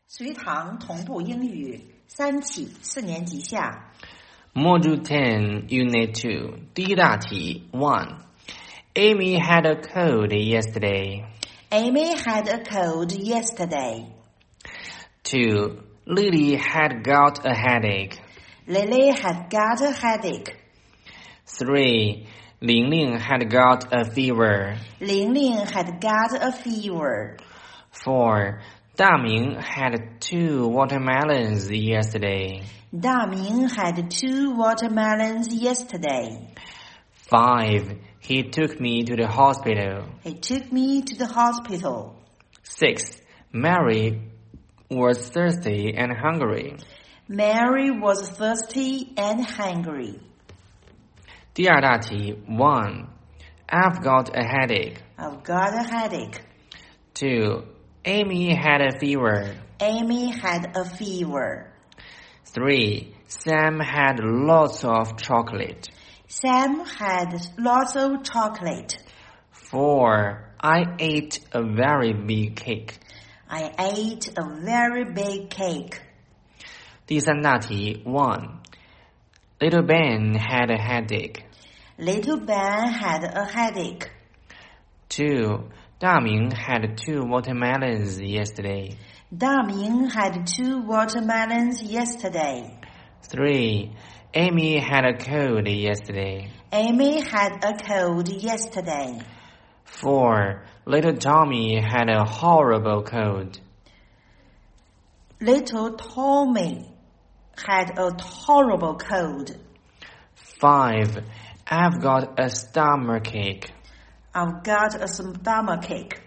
随堂同步英语3起4年级下 Module 10, Unit 2, 第一大题 1. Amy had a cold yesterday. Amy had a cold yesterday. 2. Lily had got a headache. Lily had got a headache. 3. Ling Ling had got a fever. Ling Ling had got a fever. 4. Da Ming had 2 watermelons yesterday. Da Ming had 2 watermelons yesterday. 5. He took me to the hospital. He took me to the hospital. 6. Mary was thirsty and hungry. Mary was thirsty and hungry. 第二大题 1. I've got a headache. I've got a headache. 2. Amy had a fever. Amy had a fever. 3. Sam had lots of chocolate. Sam had lots of chocolate. 4. I ate a very big cake. I ate a very big cake. 第三大题 1. Little Ben had a headache. Little Ben had a headache. 2. Da Ming had 2 watermelons yesterday. Da Ming had 2 watermelons yesterday. 3. Amy had a cold yesterday. Amy had a cold yesterday. 4. Little Tommy had a horrible cold. Little Tommy had a horrible cold. 5. I've got a stomachache. I've got a stomachache.